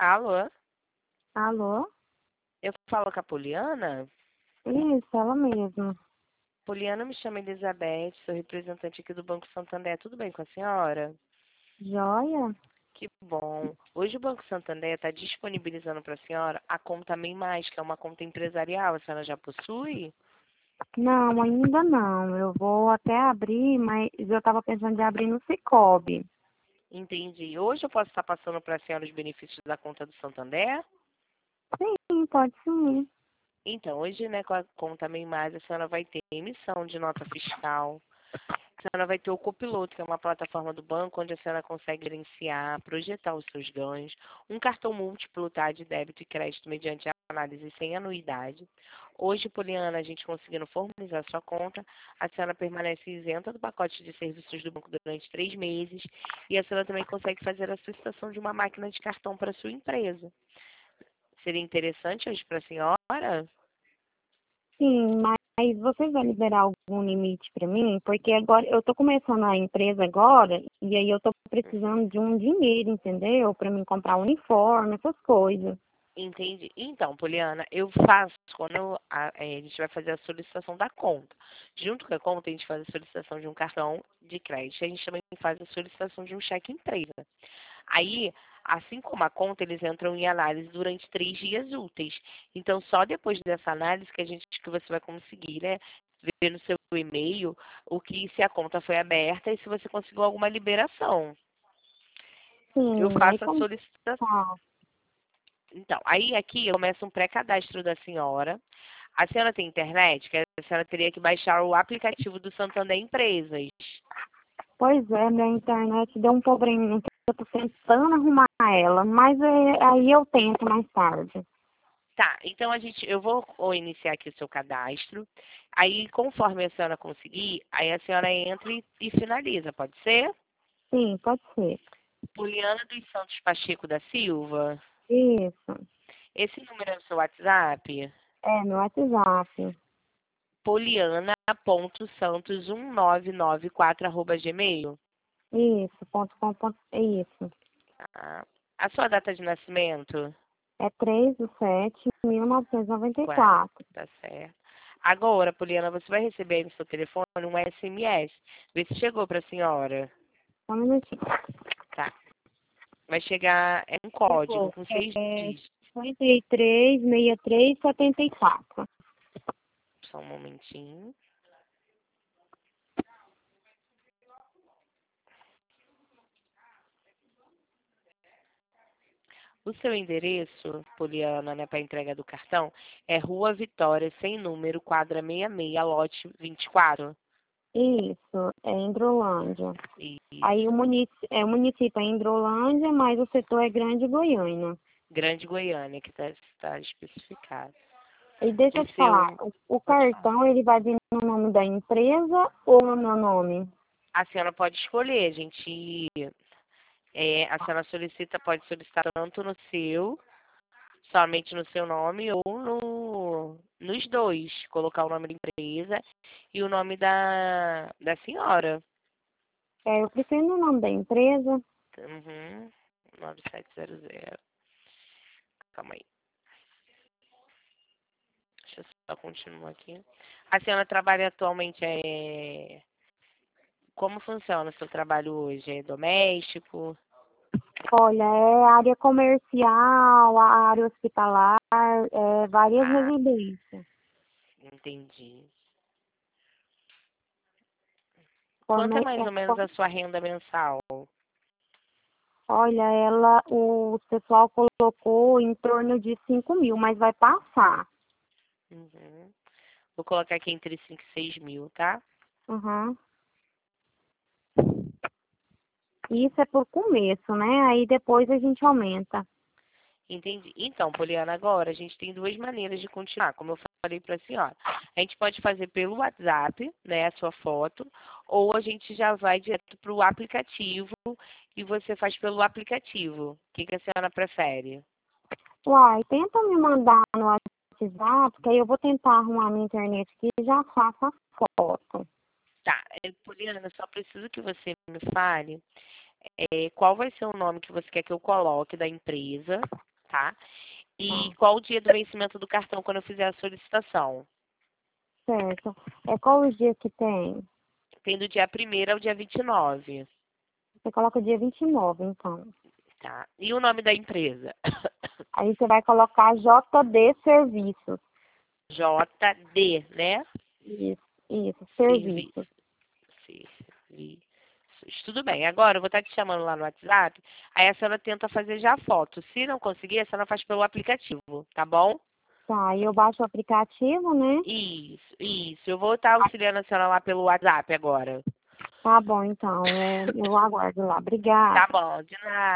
Alô? Alô? Eu falo com a Poliana? Isso, ela mesma. Poliana, me chama Elizabeth, sou representante aqui do Banco Santander. Tudo bem com a senhora? Joia? Que bom. Hoje o Banco Santander está disponibilizando para a senhora a conta MEI+, que é uma conta empresarial. A senhora já possui? Não, ainda não. Eu vou até abrir, mas eu estava pensando em abrir no Sicoob. Entendi. Hoje eu posso estar passando para a senhora os benefícios da conta do Santander? Sim, pode sim. Então, hoje, né, com a conta MEI+, a senhora vai ter emissão de nota fiscal. A senhora vai ter o Copiloto, que é uma plataforma do banco onde a senhora consegue gerenciar, projetar os seus ganhos, um cartão múltiplo, tá, de débito e crédito mediante análise sem anuidade. Hoje, Poliana, a gente conseguindo formalizar sua conta, a senhora permanece isenta do pacote de serviços do banco durante 3 meses e a senhora também consegue fazer a solicitação de uma máquina de cartão para a sua empresa. Seria interessante hoje para a senhora? Sim, mas você vai liberar algum limite para mim? Porque agora eu estou começando a empresa agora e aí eu estou precisando de um dinheiro, entendeu? Para mim comprar uniforme, essas coisas. Entendi. Então, Poliana, eu faço quando a gente vai fazer a solicitação da conta. Junto com a conta, a gente faz a solicitação de um cartão de crédito. A gente também faz a solicitação de um cheque empresa. Aí, assim como a conta, eles entram em análise durante 3 dias úteis. Então, só depois dessa análise que você vai conseguir, né, ver no seu e-mail o que se a conta foi aberta e se você conseguiu alguma liberação. Eu Sim, aí faço a como solicitação. tá? Então, aí aqui eu começo um pré-cadastro da senhora. A senhora tem internet? Que a senhora teria que baixar o aplicativo do Santander Empresas. Pois é, minha internet deu um probleminha que eu tô tentando arrumar ela, mas aí eu tento mais tarde. Tá, então eu vou iniciar aqui o seu cadastro. Aí, conforme a senhora conseguir, aí a senhora entra e finaliza, pode ser? Sim, pode ser. Poliana dos Santos Pacheco da Silva. Isso. Esse número é o seu WhatsApp? É, meu WhatsApp. poliana.santos1994@gmail. Isso, isso. Tá. A sua data de nascimento? É 3/7/1994. Tá certo. Agora, Poliana, você vai receber aí no seu telefone um SMS. Vê se chegou para a senhora. Só um minutinho. Tá. Vai chegar, é um código Chegou. com 6 É dígitos. 536374. Só um momentinho. O seu endereço, Poliana, né, para entrega do cartão, é Rua Vitória, sem número, quadra 66, lote 24. Isso, é Hidrolândia. Aí Isso. o município é Hidrolândia, mas o setor é Grande Goiânia. Grande Goiânia, que está especificado. E deixa O eu te falar, seu. o Pode falar. cartão ele vai vir no nome da empresa ou no meu nome? A senhora pode escolher, a gente. A senhora pode solicitar tanto no seu, somente no seu nome, ou nos dois. Colocar o nome da empresa e o nome da senhora. É, eu prefiro no nome da empresa. Uhum. 9700. Calma aí. Deixa eu só continuar aqui. A senhora trabalha atualmente, como funciona o seu trabalho hoje? É doméstico? Olha, é área comercial, a área hospitalar, várias Ah, residências. entendi. Quanto é Forma- mais é ou menos for- a sua renda mensal? Olha, o pessoal colocou em torno de 5.000, mas vai passar. Uhum. Vou colocar aqui entre 5 e 6 mil, tá? Uhum. Isso é por começo, né? Aí depois a gente aumenta. Entendi. Então, Poliana, agora a gente tem duas maneiras de continuar, como eu falei para a senhora. A gente pode fazer pelo WhatsApp, né, a sua foto, ou a gente já vai direto para o aplicativo e você faz pelo aplicativo. O que a senhora prefere? Uai, tenta me mandar no WhatsApp, que aí eu vou tentar arrumar minha internet aqui e já faço a foto. Tá, Poliana, só preciso que você me fale. qual vai ser o nome que você quer que eu coloque da empresa, tá? E qual o dia do vencimento do cartão quando eu fizer a solicitação. Certo. Qual os dias que tem? Tem do dia 1º ao dia 29, Você coloca o dia 29, então. tá? E o nome da empresa? Aí você vai colocar JD Serviços. JD, né? Isso, Serviço. serviços. Serviços. Tudo bem. Agora eu vou estar te chamando lá no WhatsApp. Aí a senhora tenta fazer já a foto. Se não conseguir, a senhora faz pelo aplicativo, tá bom? Tá, aí eu baixo o aplicativo, né? Isso, isso. Eu vou estar auxiliando a senhora lá pelo WhatsApp agora. Tá bom, então. Eu aguardo lá. Obrigada. Tá bom, de nada.